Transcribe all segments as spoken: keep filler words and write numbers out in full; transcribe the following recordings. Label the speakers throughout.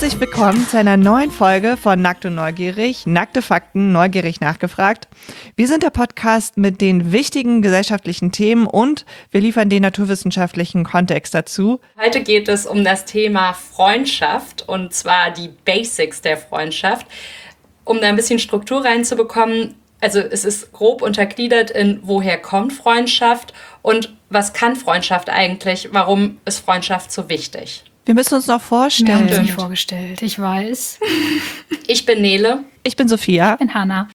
Speaker 1: Herzlich willkommen zu einer neuen Folge von Nackt und Neugierig, nackte Fakten, neugierig nachgefragt. Wir sind der Podcast mit den wichtigen gesellschaftlichen Themen und wir liefern den naturwissenschaftlichen Kontext dazu.
Speaker 2: Heute geht es um das Thema Freundschaft und zwar die Basics der Freundschaft. Um da ein bisschen Struktur reinzubekommen, also es ist grob untergliedert in woher kommt Freundschaft und was kann Freundschaft eigentlich, warum ist Freundschaft so wichtig?
Speaker 1: Wir müssen uns noch vorstellen.
Speaker 3: Wir haben uns nicht vorgestellt, ich weiß.
Speaker 2: Ich bin Nele.
Speaker 1: Ich bin Sophia.
Speaker 3: Ich bin Hannah.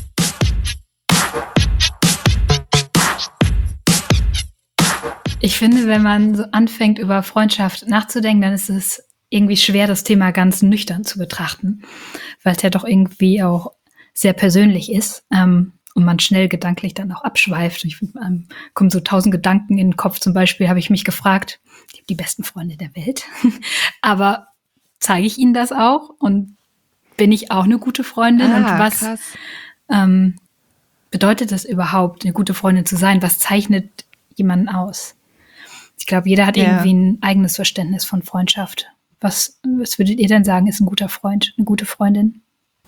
Speaker 3: Ich finde, wenn man so anfängt, über Freundschaft nachzudenken, dann ist es irgendwie schwer, das Thema ganz nüchtern zu betrachten, weil es ja doch irgendwie auch sehr persönlich ist ähm, und man schnell gedanklich dann auch abschweift. Ich ähm, kommen so tausend Gedanken in den Kopf. Zum Beispiel habe ich mich gefragt, ich habe die besten Freunde der Welt, aber zeige ich ihnen das auch und bin ich auch eine gute Freundin?
Speaker 1: Ah,
Speaker 3: und was ähm, bedeutet das überhaupt, eine gute Freundin zu sein? Was zeichnet jemanden aus? Ich glaube, jeder hat
Speaker 1: Ja.
Speaker 3: irgendwie ein eigenes Verständnis von Freundschaft. Was, was würdet ihr denn sagen, ist ein guter Freund, eine gute Freundin?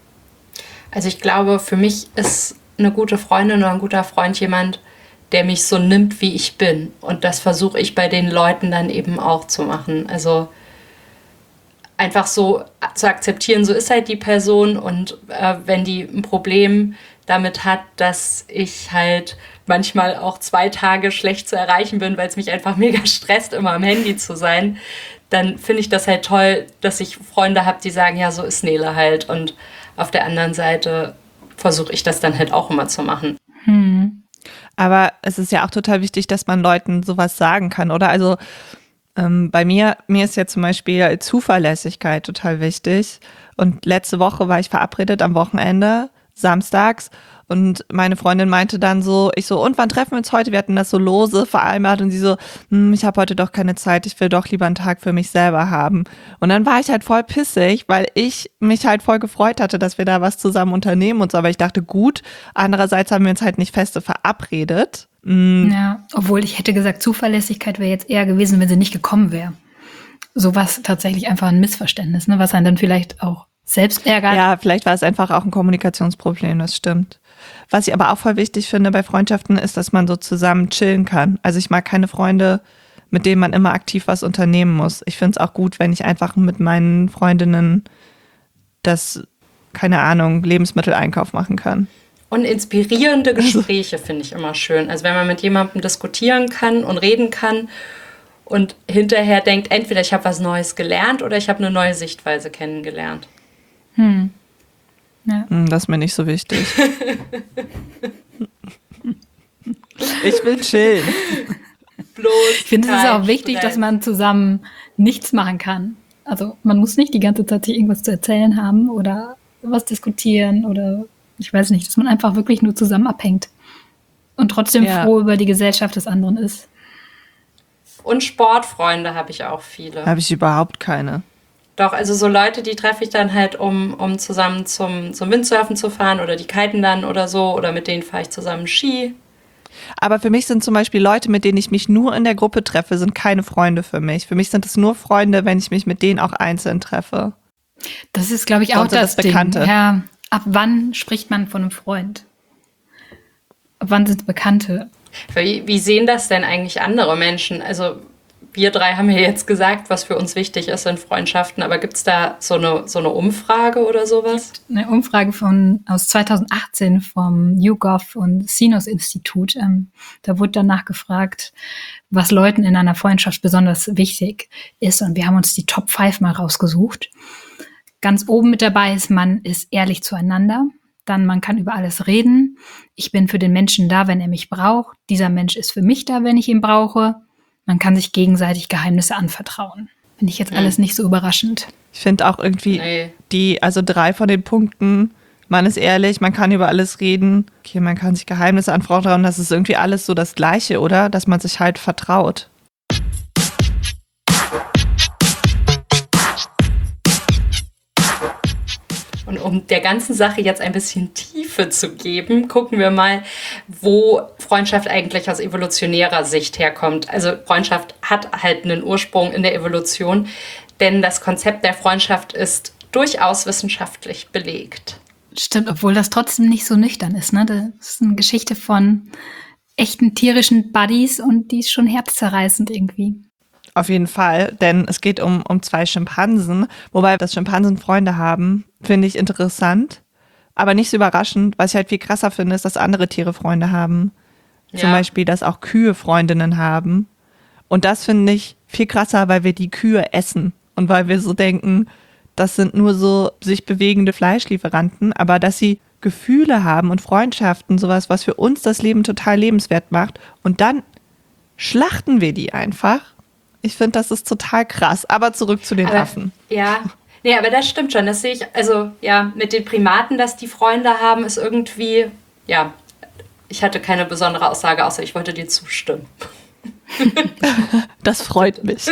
Speaker 2: Also ich glaube, für mich ist eine gute Freundin oder ein guter Freund jemand, der mich so nimmt, wie ich bin. Und das versuche ich bei den Leuten dann eben auch zu machen. Also einfach so zu akzeptieren, so ist halt die Person. Und äh, wenn die ein Problem damit hat, dass ich halt manchmal auch zwei Tage schlecht zu erreichen bin, weil es mich einfach mega stresst, immer am Handy zu sein, dann finde ich das halt toll, dass ich Freunde habe, die sagen, ja, so ist Nele halt. Und auf der anderen Seite versuche ich das dann halt auch immer zu machen.
Speaker 3: Hm.
Speaker 1: Aber es ist ja auch total wichtig, dass man Leuten sowas sagen kann, oder? Also ähm, bei mir, mir ist ja zum Beispiel Zuverlässigkeit total wichtig. Und letzte Woche war ich verabredet am Wochenende, samstags. Und meine Freundin meinte dann so, ich so, und wann treffen wir uns heute? Wir hatten das so lose vereinbart und sie so, hm, ich habe heute doch keine Zeit, ich will doch lieber einen Tag für mich selber haben. Und dann war ich halt voll pissig, weil ich mich halt voll gefreut hatte, dass wir da was zusammen unternehmen und so. Aber ich dachte, gut, andererseits haben wir uns halt nicht feste verabredet. Mhm.
Speaker 3: Ja, obwohl ich hätte gesagt, Zuverlässigkeit wäre jetzt eher gewesen, wenn sie nicht gekommen wäre. So was tatsächlich einfach ein Missverständnis, ne, was einen dann vielleicht auch selbst ärgert.
Speaker 1: Ja, vielleicht war es einfach auch ein Kommunikationsproblem, das stimmt. Was ich aber auch voll wichtig finde bei Freundschaften ist, dass man so zusammen chillen kann. Also ich mag keine Freunde, mit denen man immer aktiv was unternehmen muss. Ich finde es auch gut, wenn ich einfach mit meinen Freundinnen das, keine Ahnung, Lebensmitteleinkauf machen kann.
Speaker 2: Und inspirierende Gespräche finde ich immer schön. Also wenn man mit jemandem diskutieren kann und reden kann und hinterher denkt, entweder ich habe was Neues gelernt oder ich habe eine neue Sichtweise kennengelernt.
Speaker 3: Hm. Ja.
Speaker 1: Das ist mir nicht so wichtig. Ich will chillen.
Speaker 2: Bloß
Speaker 3: Ich finde, es ist
Speaker 2: kein
Speaker 3: auch wichtig,
Speaker 2: Stress.
Speaker 3: dass man zusammen nichts machen kann. Also man muss nicht die ganze Zeit sich irgendwas zu erzählen haben oder was diskutieren oder ich weiß nicht, dass man einfach wirklich nur zusammen abhängt und trotzdem
Speaker 1: Ja.
Speaker 3: froh über die Gesellschaft des anderen ist.
Speaker 2: Und Sportfreunde habe ich auch viele.
Speaker 1: Habe ich überhaupt keine.
Speaker 2: Doch, also so Leute, die treffe ich dann halt, um, um zusammen zum, zum Windsurfen zu fahren oder die kiten dann oder so oder mit denen fahre ich zusammen Ski.
Speaker 1: Aber für mich sind zum Beispiel Leute, mit denen ich mich nur in der Gruppe treffe, sind keine Freunde für mich. Für mich sind es nur Freunde, wenn ich mich mit denen auch einzeln treffe.
Speaker 3: Das ist, glaube ich, auch
Speaker 1: Und so
Speaker 3: das
Speaker 1: das
Speaker 3: Ding.
Speaker 1: Bekannte.
Speaker 3: Ja, ab wann spricht man von einem Freund? Ab wann sind Bekannte?
Speaker 2: Wie, wie sehen das denn eigentlich andere Menschen? Also wir drei haben ja jetzt gesagt, was für uns wichtig ist in Freundschaften, aber gibt es da so eine, so eine Umfrage oder sowas?
Speaker 3: Eine Umfrage von, aus zweitausendachtzehn vom YouGov und Sinus-Institut. Ähm, da wurde danach gefragt, was Leuten in einer Freundschaft besonders wichtig ist. Und wir haben uns die Top fünf mal rausgesucht. Ganz oben mit dabei ist, man ist ehrlich zueinander. Dann, man kann über alles reden. Ich bin für den Menschen da, wenn er mich braucht. Dieser Mensch ist für mich da, wenn ich ihn brauche. Man kann sich gegenseitig Geheimnisse anvertrauen. Finde ich jetzt alles nicht so überraschend.
Speaker 1: Ich finde auch irgendwie
Speaker 2: Nee.
Speaker 1: die, also drei von den Punkten, man ist ehrlich, man kann über alles reden, okay, man kann sich Geheimnisse anvertrauen, das ist irgendwie alles so das Gleiche, oder? Dass man sich halt vertraut.
Speaker 2: Und um der ganzen Sache jetzt ein bisschen Tiefe zu geben, gucken wir mal, wo Freundschaft eigentlich aus evolutionärer Sicht herkommt. Also Freundschaft hat halt einen Ursprung in der Evolution. denn das Konzept der Freundschaft ist durchaus wissenschaftlich belegt.
Speaker 3: Stimmt, obwohl das trotzdem nicht so nüchtern ist, ne? Das ist eine Geschichte von echten tierischen Buddies und die ist schon herzzerreißend irgendwie.
Speaker 1: Auf jeden Fall, denn es geht um, um zwei Schimpansen, wobei dass Schimpansen Freunde haben, finde ich interessant, aber nicht so überraschend. Was ich halt viel krasser finde, ist, dass andere Tiere Freunde haben. Ja. Zum Beispiel, dass auch Kühe Freundinnen haben. Und das finde ich viel krasser, weil wir die Kühe essen und weil wir so denken, das sind nur so sich bewegende Fleischlieferanten, aber dass sie Gefühle haben und Freundschaften, sowas, was für uns das Leben total lebenswert macht. Und dann schlachten wir die einfach. Ich finde, das ist total krass. Aber zurück zu den
Speaker 2: aber,
Speaker 1: Affen.
Speaker 2: Ja, nee, aber das stimmt schon. Das sehe ich, also ja, mit den Primaten, dass die Freunde haben, ist irgendwie, ja, ich hatte keine besondere Aussage, außer ich wollte dir zustimmen.
Speaker 1: Das freut mich.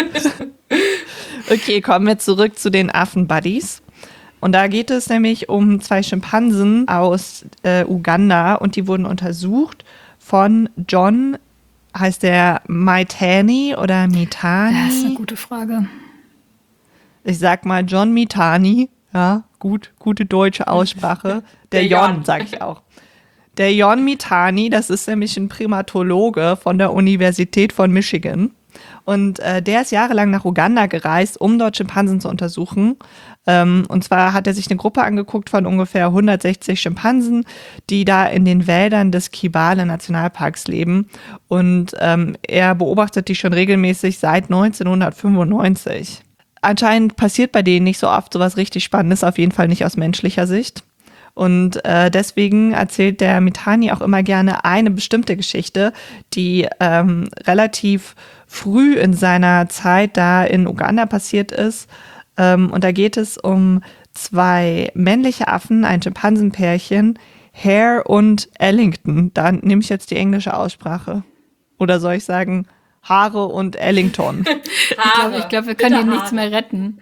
Speaker 1: Okay, kommen wir zurück zu den Affen-Buddies. Und da geht es nämlich um zwei Schimpansen aus äh, Uganda und die wurden untersucht von John, heißt der Maitani oder Mitani?
Speaker 3: Das ist eine gute Frage.
Speaker 1: Ich sag mal John Mitani, ja, gut, gute deutsche Aussprache. Der, Der Jon, Jon sag ich auch. Der Jon Mitani, das ist nämlich ein Primatologe von der Universität von Michigan. Und äh, der ist jahrelang nach Uganda gereist, um dort Schimpansen zu untersuchen. Ähm, und zwar hat er sich eine Gruppe angeguckt von ungefähr hundertsechzig Schimpansen, die da in den Wäldern des Kibale-Nationalparks leben. Und ähm, er beobachtet die schon regelmäßig seit neunzehnhundertfünfundneunzig. Anscheinend passiert bei denen nicht so oft sowas richtig Spannendes, auf jeden Fall nicht aus menschlicher Sicht. Und äh, deswegen erzählt der Mitani auch immer gerne eine bestimmte Geschichte, die ähm, relativ früh in seiner Zeit da in Uganda passiert ist. Ähm, und da geht es um zwei männliche Affen, ein Schimpansenpärchen, Hare und Ellington. Da nehme ich jetzt die englische Aussprache. Oder soll ich sagen Hare und Ellington?
Speaker 3: Ich glaube, ich glaub, wir können hier nichts mehr retten.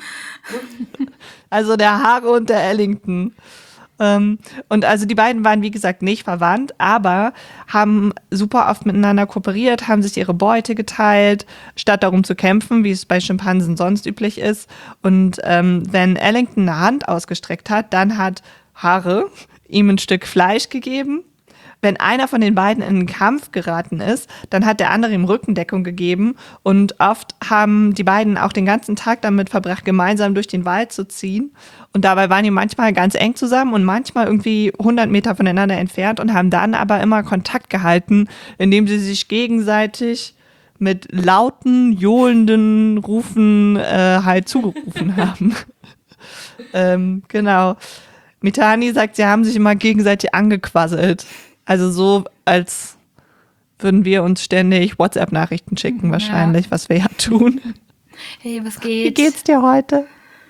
Speaker 1: Also der Hare und der Ellington. Ähm, und also die beiden waren, wie gesagt, nicht verwandt, aber haben super oft miteinander kooperiert, haben sich ihre Beute geteilt, statt darum zu kämpfen, wie es bei Schimpansen sonst üblich ist. Und ähm, wenn Ellington eine Hand ausgestreckt hat, dann hat Hare ihm ein Stück Fleisch gegeben. Wenn einer von den beiden in einen Kampf geraten ist, dann hat der andere ihm Rückendeckung gegeben und oft haben die beiden auch den ganzen Tag damit verbracht, gemeinsam durch den Wald zu ziehen und dabei waren die manchmal ganz eng zusammen und manchmal irgendwie hundert Meter voneinander entfernt und haben dann aber immer Kontakt gehalten, indem sie sich gegenseitig mit lauten, johlenden Rufen äh, halt zugerufen haben. ähm, genau. Mitani sagt, sie haben sich immer gegenseitig angequasselt. Also so, als würden wir uns ständig WhatsApp-Nachrichten schicken wahrscheinlich, ja. Was wir ja tun.
Speaker 3: Hey, was geht's?
Speaker 1: Wie geht's dir heute?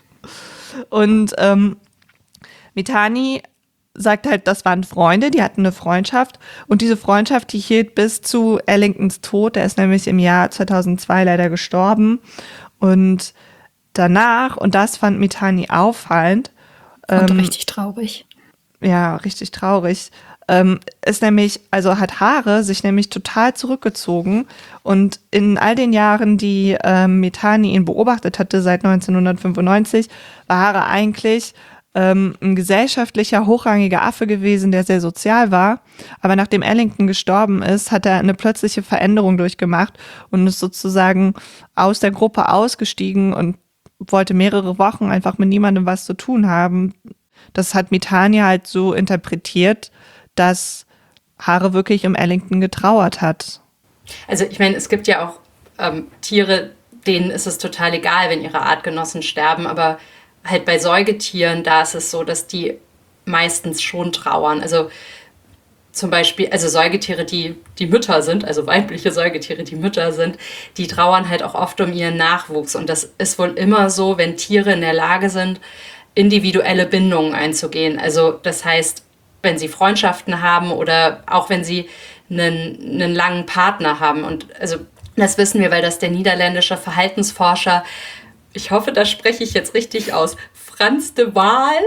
Speaker 1: Und ähm, Mitani sagt halt, das waren Freunde, die hatten eine Freundschaft. Und diese Freundschaft, die hielt bis zu Ellingtons Tod. Der ist nämlich im Jahr zweitausendzwei leider gestorben. Und danach, und das fand Mitani auffallend.
Speaker 3: Und
Speaker 1: ähm,
Speaker 3: richtig traurig.
Speaker 1: Ja, richtig traurig. Ähm, ist nämlich, also hat Hare sich nämlich total zurückgezogen und in all den Jahren, die ähm, Mitani ihn beobachtet hatte, seit neunzehnhundertfünfundneunzig, war Hare eigentlich ähm, ein gesellschaftlicher, hochrangiger Affe gewesen, der sehr sozial war. Aber nachdem Ellington gestorben ist, hat er eine plötzliche Veränderung durchgemacht und ist sozusagen aus der Gruppe ausgestiegen und wollte mehrere Wochen einfach mit niemandem was zu tun haben. Das hat Mitani halt so interpretiert, dass Hare wirklich um Ellington getrauert hat.
Speaker 2: Also ich meine, es gibt ja auch ähm, Tiere, denen ist es total egal, wenn ihre Artgenossen sterben, aber halt bei Säugetieren, da ist es so, dass die meistens schon trauern. Also zum Beispiel, also Säugetiere, die die Mütter sind, also weibliche Säugetiere, die Mütter sind, die trauern halt auch oft um ihren Nachwuchs. Und das ist wohl immer so, wenn Tiere in der Lage sind, individuelle Bindungen einzugehen. Also das heißt, wenn sie Freundschaften haben oder auch wenn sie einen, einen langen Partner haben. Und also das wissen wir, weil das der niederländische Verhaltensforscher, ich hoffe, das spreche ich jetzt richtig aus, Frans de Waal.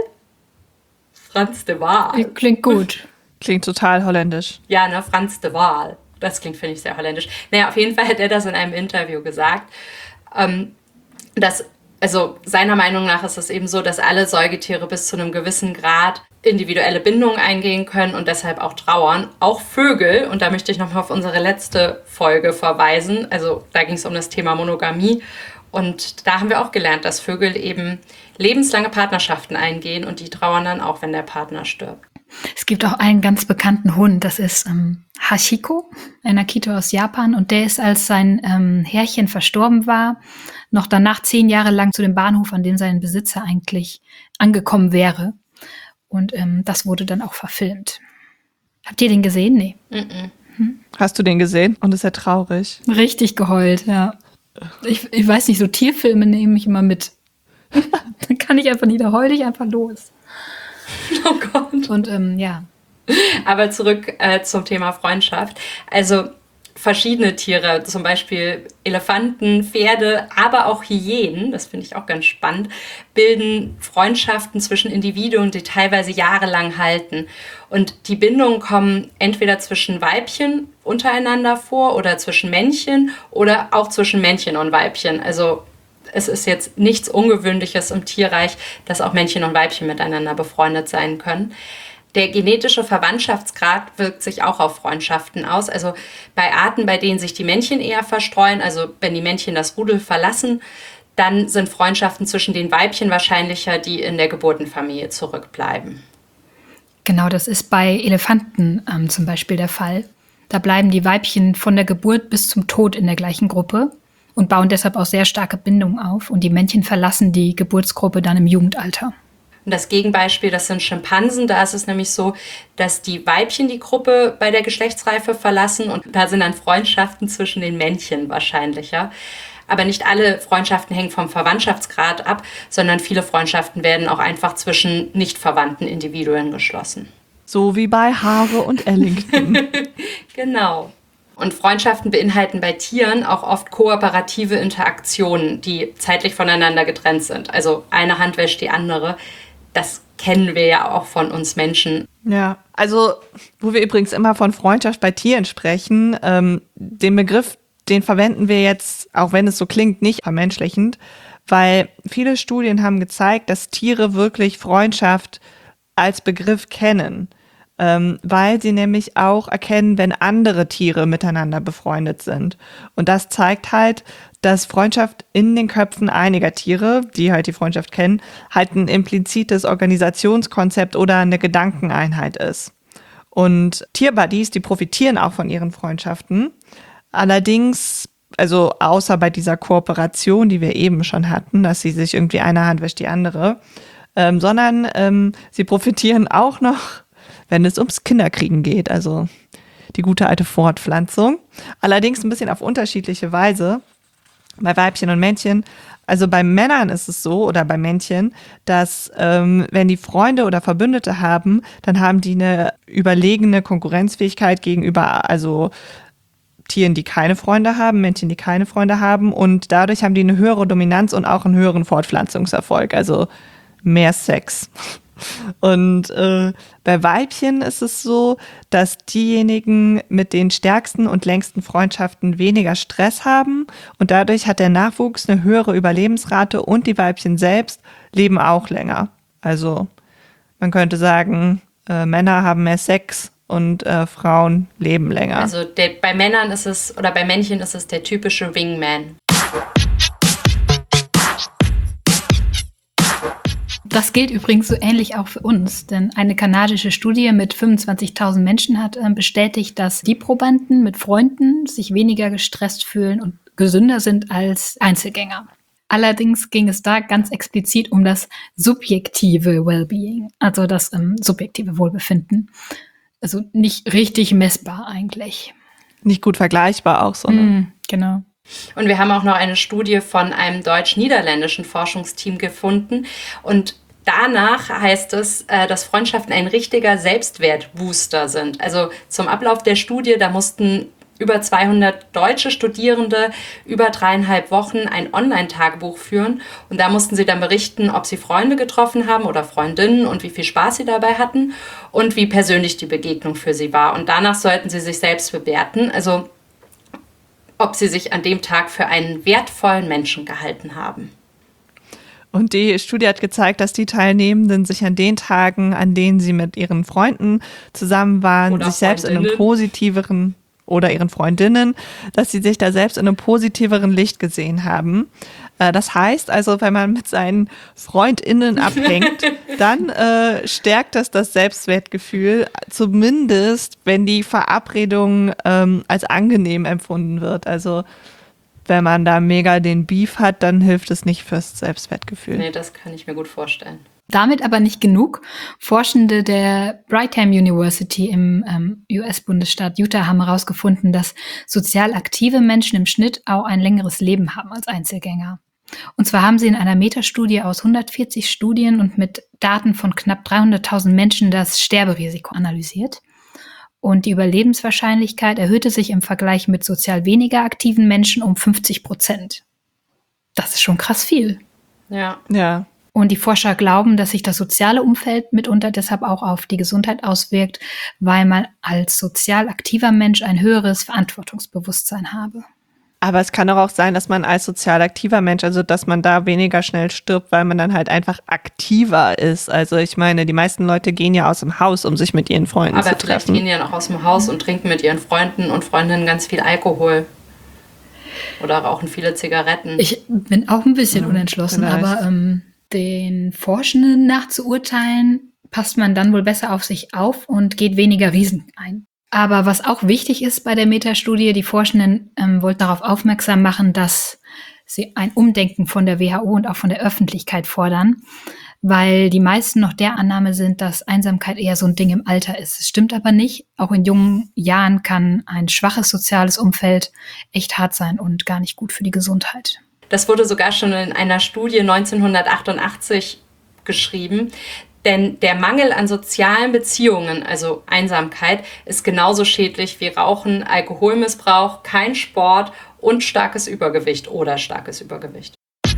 Speaker 2: Frans de Waal.
Speaker 3: Klingt gut.
Speaker 1: Klingt total holländisch.
Speaker 2: Ja, ne, Frans de Waal. Das klingt, finde ich, sehr holländisch. Naja, auf jeden Fall hat er das in einem Interview gesagt, ähm, dass Also seiner Meinung nach ist es eben so, dass alle Säugetiere bis zu einem gewissen Grad individuelle Bindungen eingehen können und deshalb auch trauern. Auch Vögel, und da möchte ich nochmal auf unsere letzte Folge verweisen, also da ging es um das Thema Monogamie. Und da haben wir auch gelernt, dass Vögel eben lebenslange Partnerschaften eingehen und die trauern dann auch, wenn der Partner stirbt.
Speaker 3: Es gibt auch einen ganz bekannten Hund, das ist ähm, Hachiko, ein Akito aus Japan. Und der ist, als sein ähm, Herrchen verstorben war, noch danach zehn Jahre lang zu dem Bahnhof, an dem sein Besitzer eigentlich angekommen wäre. Und ähm, das wurde dann auch verfilmt. Habt ihr den gesehen? Nee.
Speaker 2: Mm-mm.
Speaker 1: Hm? Hast du den gesehen? Und ist ja traurig.
Speaker 3: Richtig geheult, ja. Ich, ich weiß nicht, so Tierfilme nehme ich immer mit. Dann kann ich einfach nicht, da heul ich einfach los.
Speaker 2: Oh Gott.
Speaker 3: Und ähm, ja.
Speaker 2: Aber zurück äh, zum Thema Freundschaft. Also verschiedene Tiere, zum Beispiel Elefanten, Pferde, aber auch Hyänen, das finde ich auch ganz spannend, bilden Freundschaften zwischen Individuen, die teilweise jahrelang halten. Und die Bindungen kommen entweder zwischen Weibchen untereinander vor oder zwischen Männchen oder auch zwischen Männchen und Weibchen. Also es ist jetzt nichts Ungewöhnliches im Tierreich, dass auch Männchen und Weibchen miteinander befreundet sein können. Der genetische Verwandtschaftsgrad wirkt sich auch auf Freundschaften aus. Also bei Arten, bei denen sich die Männchen eher verstreuen, also wenn die Männchen das Rudel verlassen, dann sind Freundschaften zwischen den Weibchen wahrscheinlicher, die in der Geburtenfamilie zurückbleiben.
Speaker 3: Genau, das ist bei Elefanten ähm, zum Beispiel der Fall. Da bleiben die Weibchen von der Geburt bis zum Tod in der gleichen Gruppe und bauen deshalb auch sehr starke Bindungen auf. Und die Männchen verlassen die Geburtsgruppe dann im Jugendalter.
Speaker 2: Und das Gegenbeispiel, das sind Schimpansen. Da ist es nämlich so, dass die Weibchen die Gruppe bei der Geschlechtsreife verlassen und da sind dann Freundschaften zwischen den Männchen wahrscheinlicher. Aber nicht alle Freundschaften hängen vom Verwandtschaftsgrad ab, sondern viele Freundschaften werden auch einfach zwischen nicht verwandten Individuen geschlossen.
Speaker 1: So wie bei Hare und Ellington.
Speaker 2: Genau. Und Freundschaften beinhalten bei Tieren auch oft kooperative Interaktionen, die zeitlich voneinander getrennt sind. Also eine Hand wäscht die andere. Das kennen wir ja auch von uns Menschen.
Speaker 1: Ja, also wo wir übrigens immer von Freundschaft bei Tieren sprechen, ähm, den Begriff, den verwenden wir jetzt, auch wenn es so klingt, nicht vermenschlichend, weil viele Studien haben gezeigt, dass Tiere wirklich Freundschaft als Begriff kennen, ähm, weil sie nämlich auch erkennen, wenn andere Tiere miteinander befreundet sind. Und das zeigt halt, dass Freundschaft in den Köpfen einiger Tiere, die halt die Freundschaft kennen, halt ein implizites Organisationskonzept oder eine Gedankeneinheit ist. Und Tierbuddies, die profitieren auch von ihren Freundschaften. Allerdings, also außer bei dieser Kooperation, die wir eben schon hatten, dass sie sich irgendwie eine Hand wäscht die andere, ähm, sondern ähm, sie profitieren auch noch, wenn es ums Kinderkriegen geht, also die gute alte Fortpflanzung. Allerdings ein bisschen auf unterschiedliche Weise. Bei Weibchen und Männchen, also bei Männern ist es so, oder bei Männchen, dass ähm, wenn die Freunde oder Verbündete haben, dann haben die eine überlegene Konkurrenzfähigkeit gegenüber, also Tieren, die keine Freunde haben, Männchen, die keine Freunde haben, und dadurch haben die eine höhere Dominanz und auch einen höheren Fortpflanzungserfolg, also mehr Sex. Und äh, bei Weibchen ist es so, dass diejenigen mit den stärksten und längsten Freundschaften weniger Stress haben und dadurch hat der Nachwuchs eine höhere Überlebensrate und die Weibchen selbst leben auch länger. Also man könnte sagen, äh, Männer haben mehr Sex und äh, Frauen leben länger.
Speaker 2: Also der, bei Männern ist es, oder bei Männchen ist es der typische Wingman.
Speaker 3: Das gilt übrigens so ähnlich auch für uns, denn eine kanadische Studie mit fünfundzwanzigtausend Menschen hat äh, bestätigt, dass die Probanden mit Freunden sich weniger gestresst fühlen und gesünder sind als Einzelgänger. Allerdings ging es da ganz explizit um das subjektive Wellbeing, also das ähm, subjektive Wohlbefinden. Also nicht richtig messbar eigentlich.
Speaker 1: Nicht gut vergleichbar auch so. Ne?
Speaker 3: Mm, genau.
Speaker 2: Und wir haben auch noch eine Studie von einem deutsch-niederländischen Forschungsteam gefunden. Und danach heißt es, dass Freundschaften ein richtiger Selbstwertbooster sind. Also zum Ablauf der Studie, da mussten über zweihundert deutsche Studierende über dreieinhalb Wochen ein Online-Tagebuch führen. Und da mussten sie dann berichten, ob sie Freunde getroffen haben oder Freundinnen und wie viel Spaß sie dabei hatten und wie persönlich die Begegnung für sie war. Und danach sollten sie sich selbst bewerten. Also ob sie sich an dem Tag für einen wertvollen Menschen gehalten haben.
Speaker 1: Und die Studie hat gezeigt, dass die Teilnehmenden sich an den Tagen, an denen sie mit ihren Freunden zusammen waren,
Speaker 2: Oder
Speaker 1: sich selbst in einem
Speaker 2: Freundinnen.
Speaker 1: positiveren oder ihren Freundinnen, dass sie sich da selbst in einem positiveren Licht gesehen haben. Äh, Das heißt also, wenn man mit seinen FreundInnen abhängt, dann äh, stärkt das das Selbstwertgefühl, zumindest wenn die Verabredung ähm, als angenehm empfunden wird. Also wenn man da mega den Beef hat, dann hilft es nicht fürs Selbstwertgefühl.
Speaker 2: Nee, das kann ich mir gut vorstellen.
Speaker 3: Damit aber nicht genug. Forschende der Brigham University im ähm, U S-Bundesstaat Utah haben herausgefunden, dass sozial aktive Menschen im Schnitt auch ein längeres Leben haben als Einzelgänger. Und zwar haben sie in einer Metastudie aus hundertvierzig Studien und mit Daten von knapp dreihunderttausend Menschen das Sterberisiko analysiert. Und die Überlebenswahrscheinlichkeit erhöhte sich im Vergleich mit sozial weniger aktiven Menschen um fünfzig Prozent. Das ist schon krass viel.
Speaker 2: Ja.
Speaker 1: Ja.
Speaker 3: Und die Forscher glauben, dass sich das soziale Umfeld mitunter deshalb auch auf die Gesundheit auswirkt, weil man als sozial aktiver Mensch ein höheres Verantwortungsbewusstsein habe.
Speaker 1: Aber es kann doch auch sein, dass man als sozial aktiver Mensch, also dass man da weniger schnell stirbt, weil man dann halt einfach aktiver ist. Also ich meine, die meisten Leute gehen ja aus dem Haus, um sich mit ihren Freunden
Speaker 2: Aber
Speaker 1: zu
Speaker 2: vielleicht
Speaker 1: treffen.
Speaker 2: gehen die ja noch aus dem Haus und trinken mit ihren Freunden und Freundinnen ganz viel Alkohol. Oder rauchen viele Zigaretten.
Speaker 3: Ich bin auch ein bisschen
Speaker 1: Ja,
Speaker 3: unentschlossen,
Speaker 1: vielleicht.
Speaker 3: aber ähm, den Forschenden nach zu urteilen, passt man dann wohl besser auf sich auf und geht weniger Risiken ein. Aber was auch wichtig ist bei der Metastudie, die Forschenden ähm, wollten darauf aufmerksam machen, dass sie ein Umdenken von der W H O und auch von der Öffentlichkeit fordern, weil die meisten noch der Annahme sind, dass Einsamkeit eher so ein Ding im Alter ist. Es stimmt aber nicht. Auch in jungen Jahren kann ein schwaches soziales Umfeld echt hart sein und gar nicht gut für die Gesundheit.
Speaker 2: Das wurde sogar schon in einer Studie neunzehnhundertachtundachtzig geschrieben. Denn der Mangel an sozialen Beziehungen, also Einsamkeit, ist genauso schädlich wie Rauchen, Alkoholmissbrauch, kein Sport und starkes Übergewicht oder starkes Übergewicht.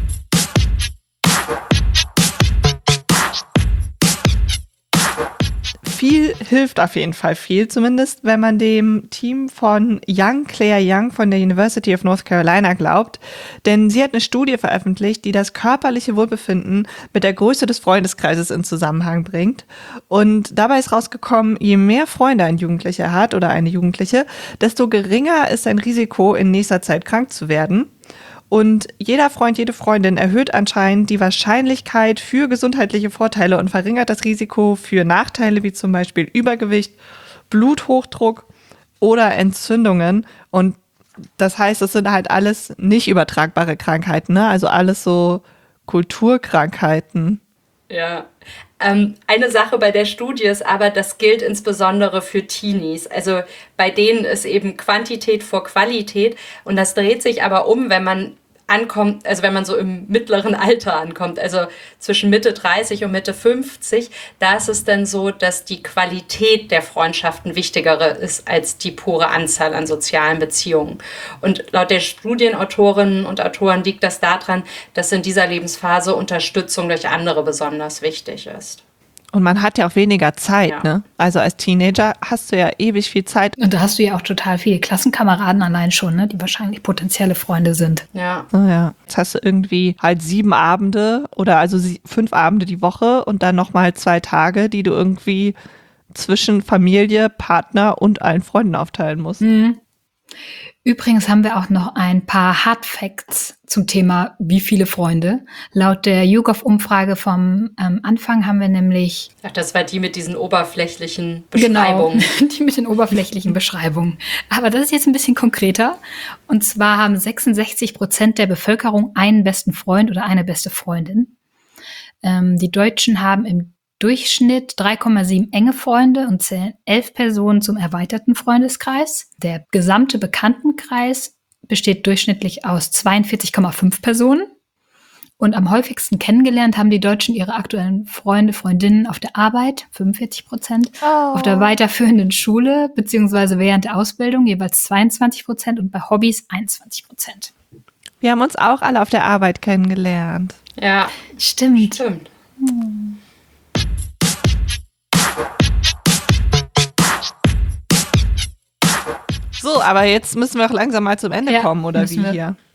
Speaker 1: Viel hilft auf jeden Fall viel, zumindest wenn man dem Team von Young, Claire Young von der University of North Carolina glaubt. Denn sie hat eine Studie veröffentlicht, die das körperliche Wohlbefinden mit der Größe des Freundeskreises in Zusammenhang bringt. Und dabei ist rausgekommen, je mehr Freunde ein Jugendlicher hat oder eine Jugendliche, desto geringer ist sein Risiko, in nächster Zeit krank zu werden. Und jeder Freund, jede Freundin erhöht anscheinend die Wahrscheinlichkeit für gesundheitliche Vorteile und verringert das Risiko für Nachteile wie zum Beispiel Übergewicht, Bluthochdruck oder Entzündungen. Und das heißt, es sind halt alles nicht übertragbare Krankheiten, ne? Also alles so Kulturkrankheiten.
Speaker 2: Ja. Ähm, eine Sache bei der Studie ist aber, das gilt insbesondere für Teenies. Also bei denen ist eben Quantität vor Qualität. Und das dreht sich aber um, wenn man ankommt, also wenn man so im mittleren Alter ankommt, also zwischen Mitte dreißig und Mitte fünfzig, da ist es dann so, dass die Qualität der Freundschaften wichtigere ist als die pure Anzahl an sozialen Beziehungen. Und laut der Studienautorinnen und Autoren liegt das daran, dass in dieser Lebensphase Unterstützung durch andere besonders wichtig ist.
Speaker 1: Und man hat ja auch weniger Zeit,
Speaker 2: Ja.
Speaker 1: ne? Also als Teenager hast du ja ewig viel Zeit.
Speaker 3: Und da hast du ja auch total viele Klassenkameraden allein schon, ne, die wahrscheinlich potenzielle Freunde sind.
Speaker 2: Ja.
Speaker 1: Oh ja, jetzt hast du irgendwie halt sieben Abende oder also sie- fünf Abende die Woche und dann nochmal zwei Tage, die du irgendwie zwischen Familie, Partner und allen Freunden aufteilen musst.
Speaker 3: Mhm. Übrigens haben wir auch noch ein paar Hard Facts zum Thema wie viele Freunde. Laut der YouGov-Umfrage vom ähm, Anfang haben wir nämlich
Speaker 2: Ach, das war die mit diesen oberflächlichen Beschreibungen.
Speaker 3: Genau, die mit den oberflächlichen Beschreibungen. Aber das ist jetzt ein bisschen konkreter. Und zwar haben sechsundsechzig Prozent der Bevölkerung einen besten Freund oder eine beste Freundin. Ähm, die Deutschen haben im Durchschnitt drei Komma sieben enge Freunde und zählen elf Personen zum erweiterten Freundeskreis. Der gesamte Bekanntenkreis besteht durchschnittlich aus zweiundvierzig Komma fünf Personen. Und am häufigsten kennengelernt haben die Deutschen ihre aktuellen Freunde, Freundinnen auf der Arbeit, fünfundvierzig Prozent,
Speaker 1: Oh.
Speaker 3: auf der weiterführenden Schule beziehungsweise während der Ausbildung jeweils zweiundzwanzig Prozent und bei Hobbys einundzwanzig Prozent.
Speaker 1: Wir haben uns auch alle auf der Arbeit kennengelernt.
Speaker 2: Ja,
Speaker 3: Stimmt.
Speaker 2: stimmt.
Speaker 1: So, aber jetzt müssen wir auch langsam mal zum Ende
Speaker 3: Ja,
Speaker 1: kommen, oder
Speaker 3: müssen
Speaker 1: wie
Speaker 3: wir.
Speaker 1: hier?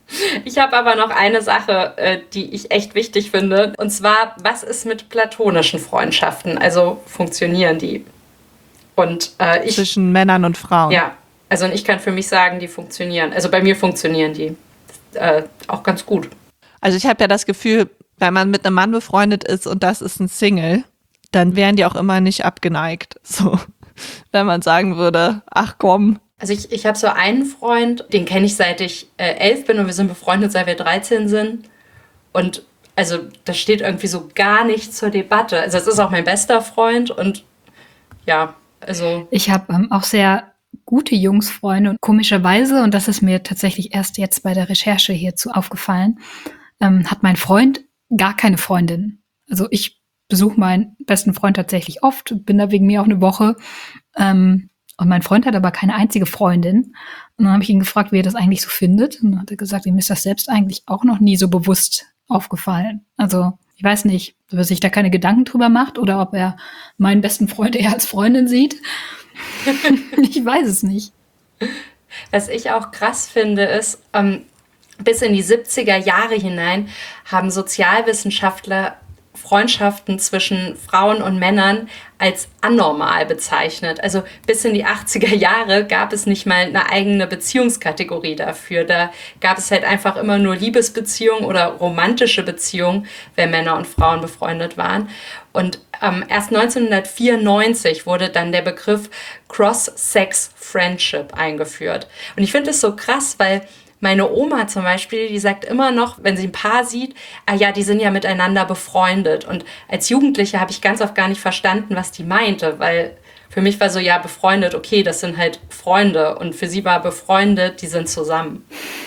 Speaker 2: Ich habe aber noch eine Sache, äh, die ich echt wichtig finde. Und zwar, was ist mit platonischen Freundschaften? Also funktionieren die? Und äh, ich,
Speaker 1: Zwischen Männern und Frauen.
Speaker 2: ja, also und ich kann für mich sagen, die funktionieren. Also bei mir funktionieren die äh, auch ganz gut.
Speaker 1: Also ich habe ja das Gefühl, wenn man mit einem Mann befreundet ist und das ist ein Single, dann wären die auch immer nicht abgeneigt. So, wenn man sagen würde, ach komm.
Speaker 2: Also ich, ich habe so einen Freund, den kenne ich seit ich äh, elf bin und wir sind befreundet, seit wir dreizehn sind. Und also das steht irgendwie so gar nicht zur Debatte. Also es ist auch mein bester Freund und ja, also...
Speaker 3: Ich habe ähm, auch sehr gute Jungsfreunde und komischerweise, und das ist mir tatsächlich erst jetzt bei der Recherche hierzu aufgefallen, ähm, hat mein Freund gar keine Freundin. Also ich besuche meinen besten Freund tatsächlich oft, bin da wegen mir auch eine Woche. Ähm, und mein Freund hat aber keine einzige Freundin. Und dann habe ich ihn gefragt, wie er das eigentlich so findet. Und dann hat er gesagt, ihm ist das selbst eigentlich auch noch nie so bewusst aufgefallen. Also ich weiß nicht, ob er sich da keine Gedanken drüber macht oder ob er meinen besten Freund eher als Freundin sieht. Ich weiß es nicht.
Speaker 2: Was ich auch krass finde, ist, ähm, bis in die siebziger Jahre hinein haben Sozialwissenschaftler Freundschaften zwischen Frauen und Männern als anormal bezeichnet. Also bis in die achtziger Jahre gab es nicht mal eine eigene Beziehungskategorie dafür. Da gab es halt einfach immer nur Liebesbeziehungen oder romantische Beziehungen, wenn Männer und Frauen befreundet waren. Und ähm, erst neunzehnhundertvierundneunzig wurde dann der Begriff Cross-Sex-Friendship eingeführt. Und ich finde es so krass, weil meine Oma zum Beispiel, die sagt immer noch, wenn sie ein Paar sieht, ah ja, die sind ja miteinander befreundet. Und als Jugendliche habe ich ganz oft gar nicht verstanden, was die meinte, weil für mich war so, ja, befreundet, okay, das sind halt Freunde. Und für sie war befreundet, die sind zusammen.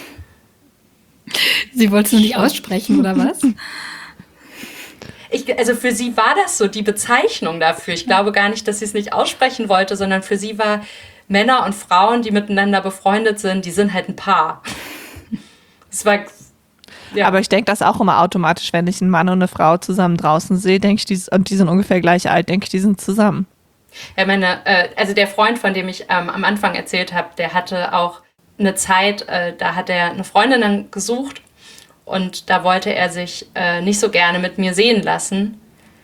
Speaker 3: Sie wollte es nur nicht aussprechen, oder was?
Speaker 2: Ich, also für sie war das so die Bezeichnung dafür. Ich glaube gar nicht, dass sie es nicht aussprechen wollte, sondern für sie war Männer und Frauen, die miteinander befreundet sind, die sind halt ein Paar. Das war, ja.
Speaker 1: Aber ich denke das auch immer automatisch, wenn ich einen Mann und eine Frau zusammen draußen sehe, denke ich, die, und die sind ungefähr gleich alt, denke ich, die sind zusammen.
Speaker 2: Ja, meine, äh, also der Freund, von dem ich ähm, am Anfang erzählt habe, der hatte auch eine Zeit, äh, da hat er eine Freundin dann gesucht und da wollte er sich äh, nicht so gerne mit mir sehen lassen,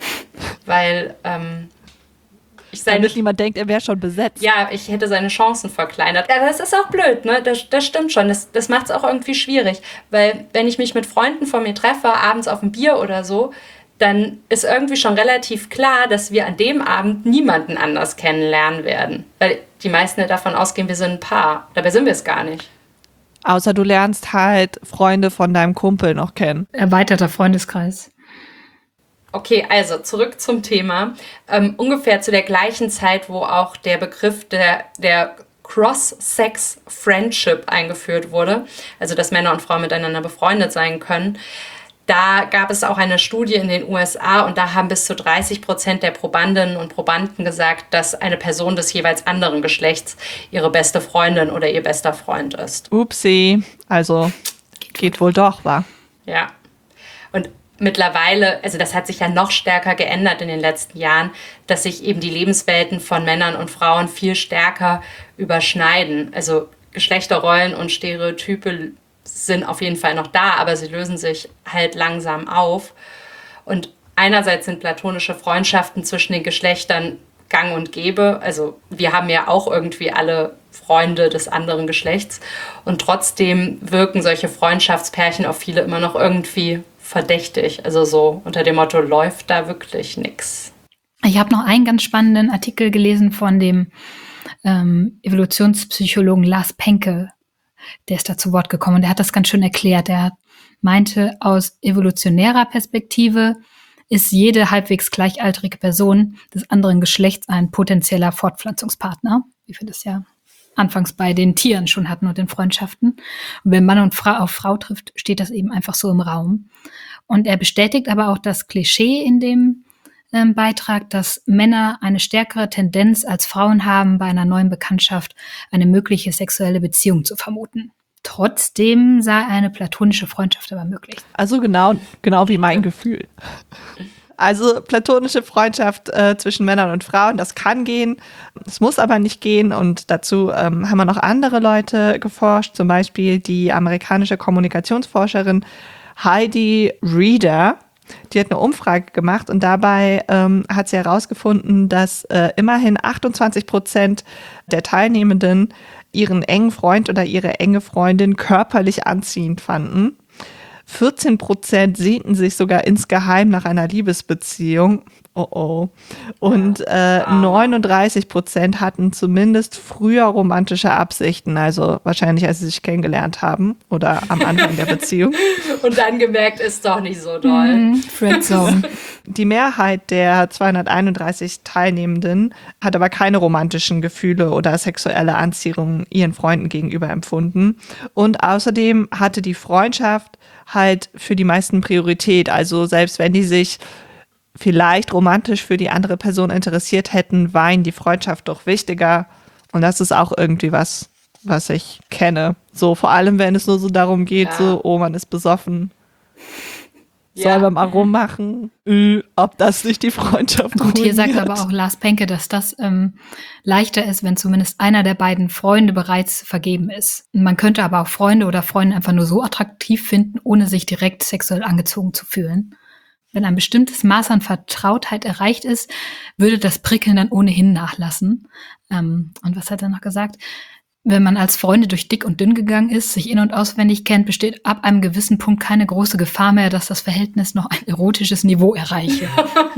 Speaker 2: weil ähm, ich seine,
Speaker 1: damit niemand denkt, er wäre schon besetzt.
Speaker 2: Ja, ich hätte seine Chancen verkleinert. Aber das ist auch blöd, ne? Das, das stimmt schon. Das, das macht es auch irgendwie schwierig. Weil wenn ich mich mit Freunden von mir treffe, abends auf ein Bier oder so, dann ist irgendwie schon relativ klar, dass wir an dem Abend niemanden anders kennenlernen werden. Weil die meisten ja davon ausgehen, wir sind ein Paar. Dabei sind wir es gar nicht.
Speaker 1: Außer du lernst halt Freunde von deinem Kumpel noch kennen.
Speaker 3: Erweiterter Freundeskreis.
Speaker 2: Okay, also zurück zum Thema. Ähm, ungefähr zu der gleichen Zeit, wo auch der Begriff der, der Cross-Sex-Friendship eingeführt wurde, also dass Männer und Frauen miteinander befreundet sein können, da gab es auch eine Studie in den U S A und da haben bis zu dreißig Prozent der Probandinnen und Probanden gesagt, dass eine Person des jeweils anderen Geschlechts ihre beste Freundin oder ihr bester Freund ist.
Speaker 1: Upsi, also geht, geht wohl doch, wa?
Speaker 2: Ja, und mittlerweile, also das hat sich ja noch stärker geändert in den letzten Jahren, dass sich eben die Lebenswelten von Männern und Frauen viel stärker überschneiden. Also Geschlechterrollen und Stereotype sind auf jeden Fall noch da, aber sie lösen sich halt langsam auf. Und einerseits sind platonische Freundschaften zwischen den Geschlechtern gang und gäbe. Also wir haben ja auch irgendwie alle Freunde des anderen Geschlechts. Und trotzdem wirken solche Freundschaftspärchen auf viele immer noch irgendwie verdächtig. Also so unter dem Motto, läuft da wirklich nix.
Speaker 3: Ich habe noch einen ganz spannenden Artikel gelesen von dem ähm, Evolutionspsychologen Lars Penke. Der ist da zu Wort gekommen und der hat das ganz schön erklärt. Er meinte, aus evolutionärer Perspektive ist jede halbwegs gleichaltrige Person des anderen Geschlechts ein potenzieller Fortpflanzungspartner, wie wir das ja anfangs bei den Tieren schon hatten und den Freundschaften. Und wenn Mann und Frau auf Frau trifft, steht das eben einfach so im Raum. Und er bestätigt aber auch das Klischee in dem ähm, Beitrag, dass Männer eine stärkere Tendenz als Frauen haben, bei einer neuen Bekanntschaft eine mögliche sexuelle Beziehung zu vermuten. Trotzdem sei eine platonische Freundschaft aber möglich.
Speaker 1: Also genau, genau wie mein Gefühl. Also platonische Freundschaft äh, zwischen Männern und Frauen, das kann gehen, es muss aber nicht gehen. Und dazu ähm, haben wir noch andere Leute geforscht, zum Beispiel die amerikanische Kommunikationsforscherin Heidi Reeder. Die hat eine Umfrage gemacht und dabei ähm, hat sie herausgefunden, dass äh, immerhin achtundzwanzig Prozent der Teilnehmenden ihren engen Freund oder ihre enge Freundin körperlich anziehend fanden. vierzehn Prozent sehnten sich sogar insgeheim nach einer Liebesbeziehung. Oh oh. Und äh, neununddreißig Prozent hatten zumindest früher romantische Absichten, also wahrscheinlich, als sie sich kennengelernt haben oder am Anfang der Beziehung.
Speaker 2: Und dann gemerkt, ist doch nicht so doll.
Speaker 3: Mm, Friendzone.
Speaker 1: Die Mehrheit der zweihunderteinunddreißig Teilnehmenden hat aber keine romantischen Gefühle oder sexuelle Anziehung ihren Freunden gegenüber empfunden. Und außerdem hatte die Freundschaft halt für die meisten Priorität. Also selbst wenn die sich vielleicht romantisch für die andere Person interessiert hätten, war ihnen die Freundschaft doch wichtiger. Und das ist auch irgendwie was, was ich kenne. So vor allem, wenn es nur so darum geht, ja. so, oh, man ist besoffen. Ja. Soll man mal rummachen, Ü, ob das nicht die Freundschaft
Speaker 3: Gut, hier sagt aber auch Lars Penke, dass das ähm, leichter ist, wenn zumindest einer der beiden Freunde bereits vergeben ist. Man könnte aber auch Freunde oder Freunde einfach nur so attraktiv finden, ohne sich direkt sexuell angezogen zu fühlen. Wenn ein bestimmtes Maß an Vertrautheit erreicht ist, würde das Prickeln dann ohnehin nachlassen. Ähm, und was hat er noch gesagt? Wenn man als Freunde durch dick und dünn gegangen ist, sich in- und auswendig kennt, besteht ab einem gewissen Punkt keine große Gefahr mehr, dass das Verhältnis noch ein erotisches Niveau erreiche.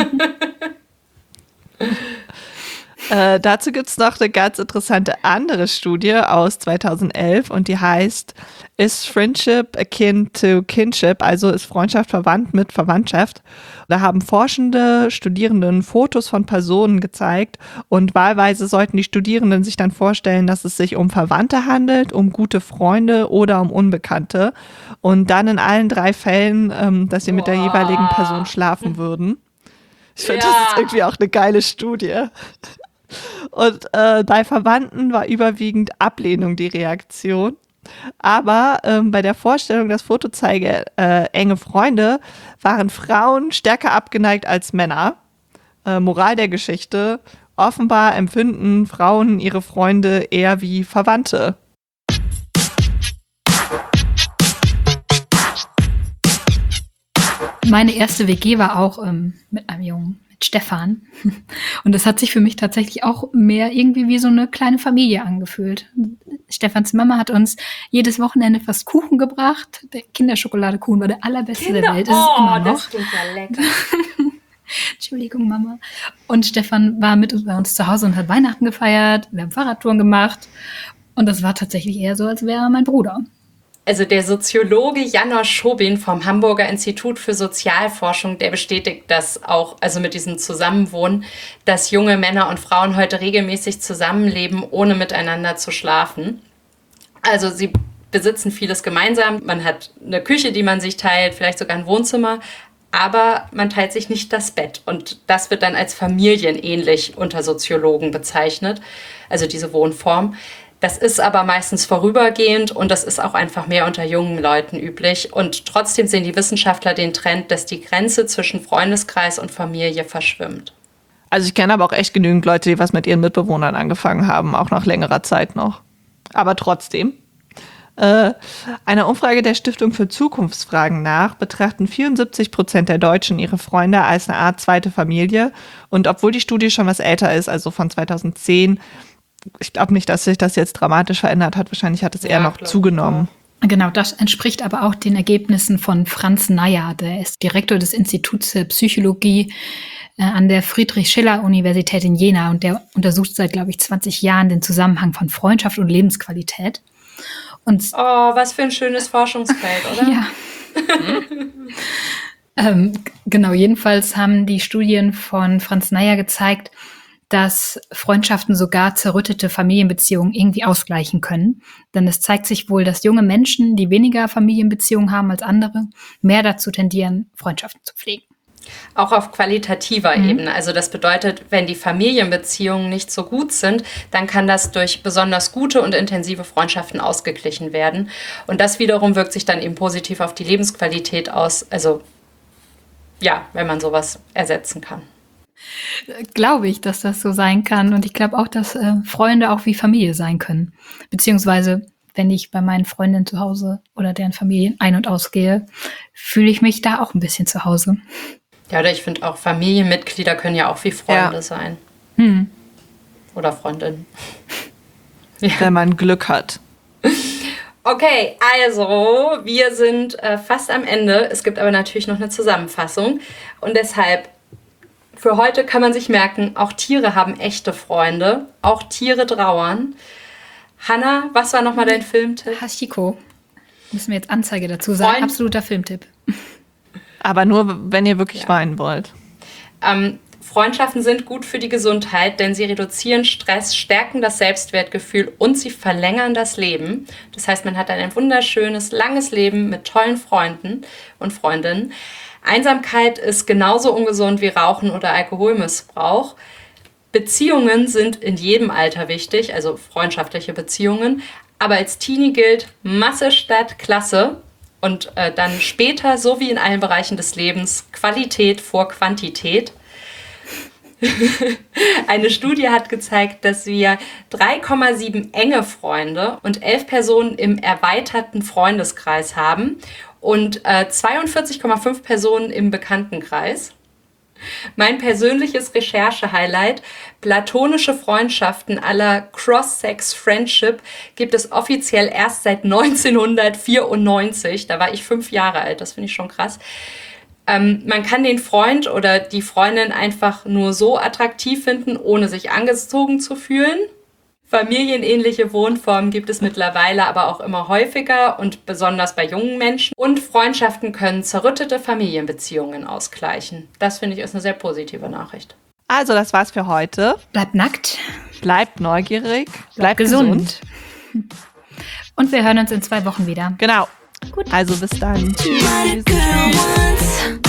Speaker 1: äh, dazu gibt es noch eine ganz interessante andere Studie aus zweitausendelf und die heißt Is Friendship akin to Kinship? Also ist Freundschaft verwandt mit Verwandtschaft? Da haben Forschende Studierenden Fotos von Personen gezeigt und wahlweise sollten die Studierenden sich dann vorstellen, dass es sich um Verwandte handelt, um gute Freunde oder um Unbekannte und dann in allen drei Fällen, ähm, dass sie mit der jeweiligen Person schlafen würden. Ich finde, ja. das ist irgendwie auch eine geile Studie. Und äh, bei Verwandten war überwiegend Ablehnung die Reaktion. Aber ähm, bei der Vorstellung, das Foto zeige äh, enge Freunde, waren Frauen stärker abgeneigt als Männer. Äh, Moral der Geschichte: Offenbar empfinden Frauen ihre Freunde eher wie Verwandte.
Speaker 3: Meine erste W G war auch ähm, mit einem Jungen, mit Stefan. Und das hat sich für mich tatsächlich auch mehr irgendwie wie so eine kleine Familie angefühlt. Stefans Mama hat uns jedes Wochenende fast Kuchen gebracht. Der Kinderschokoladekuchen war der allerbeste
Speaker 2: Kinder,
Speaker 3: der Welt. Das
Speaker 2: oh,
Speaker 3: ist immer noch.
Speaker 2: Das klingt ja lecker.
Speaker 3: Entschuldigung, Mama. Und Stefan war mit uns bei uns zu Hause und hat Weihnachten gefeiert. Wir haben Fahrradtouren gemacht. Und das war tatsächlich eher so, als wäre er mein Bruder.
Speaker 2: Also der Soziologe Janosch Schobin vom Hamburger Institut für Sozialforschung, der bestätigt das auch, also mit diesem Zusammenwohnen, dass junge Männer und Frauen heute regelmäßig zusammenleben, ohne miteinander zu schlafen. Also sie besitzen vieles gemeinsam. Man hat eine Küche, die man sich teilt, vielleicht sogar ein Wohnzimmer, aber man teilt sich nicht das Bett. Und das wird dann als familienähnlich unter Soziologen bezeichnet, also diese Wohnform. Das ist aber meistens vorübergehend und das ist auch einfach mehr unter jungen Leuten üblich. Und trotzdem sehen die Wissenschaftler den Trend, dass die Grenze zwischen Freundeskreis und Familie verschwimmt.
Speaker 1: Also ich kenne aber auch echt genügend Leute, die was mit ihren Mitbewohnern angefangen haben, auch nach längerer Zeit noch. Aber trotzdem. Äh, einer Umfrage der Stiftung für Zukunftsfragen nach betrachten vierundsiebzig Prozent der Deutschen ihre Freunde als eine Art zweite Familie. Und obwohl die Studie schon was älter ist, also von zweitausendzehn, ich glaube nicht, dass sich das jetzt dramatisch verändert hat. Wahrscheinlich hat es eher ja, noch zugenommen.
Speaker 3: Genau, das entspricht aber auch den Ergebnissen von Franz Naier. Der ist Direktor des Instituts für Psychologie äh, an der Friedrich-Schiller-Universität in Jena. Und der untersucht seit, glaube ich, zwanzig Jahren den Zusammenhang von Freundschaft und Lebensqualität. Und
Speaker 2: oh, was für ein schönes Forschungsfeld, oder?
Speaker 3: Ja. ähm, genau, jedenfalls haben die Studien von Franz Naier gezeigt, dass Freundschaften sogar zerrüttete Familienbeziehungen irgendwie ausgleichen können. Denn es zeigt sich wohl, dass junge Menschen, die weniger Familienbeziehungen haben als andere, mehr dazu tendieren, Freundschaften zu pflegen.
Speaker 2: Auch auf qualitativer mhm. Ebene. Also das bedeutet, wenn die Familienbeziehungen nicht so gut sind, dann kann das durch besonders gute und intensive Freundschaften ausgeglichen werden. Und das wiederum wirkt sich dann eben positiv auf die Lebensqualität aus. Also ja, wenn man sowas ersetzen kann.
Speaker 3: Glaube ich, dass das so sein kann. Und ich glaube auch, dass äh, Freunde auch wie Familie sein können. Beziehungsweise, wenn ich bei meinen Freundinnen zu Hause oder deren Familien ein- und ausgehe, fühle ich mich da auch ein bisschen zu Hause.
Speaker 2: Ja, oder ich finde auch, Familienmitglieder können ja auch wie Freunde
Speaker 1: Ja.
Speaker 2: sein.
Speaker 3: Hm.
Speaker 2: Oder Freundinnen.
Speaker 1: Wenn man Glück hat.
Speaker 2: Okay, also wir sind äh, fast am Ende. Es gibt aber natürlich noch eine Zusammenfassung. Und deshalb, für heute kann man sich merken, auch Tiere haben echte Freunde. Auch Tiere trauern. Hanna, was war nochmal dein Filmtipp?
Speaker 3: Hachiko. Müssen wir jetzt Anzeige dazu sagen.
Speaker 2: Freund-
Speaker 3: Absoluter Filmtipp.
Speaker 1: Aber nur, wenn ihr wirklich
Speaker 2: Ja.
Speaker 1: weinen wollt.
Speaker 2: Ähm, Freundschaften sind gut für die Gesundheit, denn sie reduzieren Stress, stärken das Selbstwertgefühl und sie verlängern das Leben. Das heißt, man hat dann ein wunderschönes, langes Leben mit tollen Freunden und Freundinnen. Einsamkeit ist genauso ungesund wie Rauchen oder Alkoholmissbrauch. Beziehungen sind in jedem Alter wichtig, also freundschaftliche Beziehungen. Aber als Teenie gilt Masse statt Klasse. Und äh, dann später, so wie in allen Bereichen des Lebens, Qualität vor Quantität. Eine Studie hat gezeigt, dass wir drei Komma sieben enge Freunde und elf Personen im erweiterten Freundeskreis haben und äh, zweiundvierzig Komma fünf Personen im Bekanntenkreis. Mein persönliches Recherche-Highlight: platonische Freundschaften à la Cross-Sex-Friendship gibt es offiziell erst seit neunzehnhundertvierundneunzig. Da war ich fünf Jahre alt, das finde ich schon krass. Ähm, man kann den Freund oder die Freundin einfach nur so attraktiv finden, ohne sich angezogen zu fühlen. Familienähnliche Wohnformen gibt es mittlerweile aber auch immer häufiger und besonders bei jungen Menschen. Und Freundschaften können zerrüttete Familienbeziehungen ausgleichen. Das finde ich ist eine sehr positive Nachricht.
Speaker 1: Also, das war's für heute.
Speaker 3: Bleibt nackt,
Speaker 1: Bleibt neugierig, bleibt,
Speaker 3: bleibt
Speaker 1: gesund.
Speaker 3: gesund. Und wir hören uns in zwei Wochen wieder.
Speaker 1: Genau.
Speaker 3: Gut.
Speaker 1: Also bis dann.
Speaker 4: What a
Speaker 1: Tschüss.
Speaker 4: girl wants.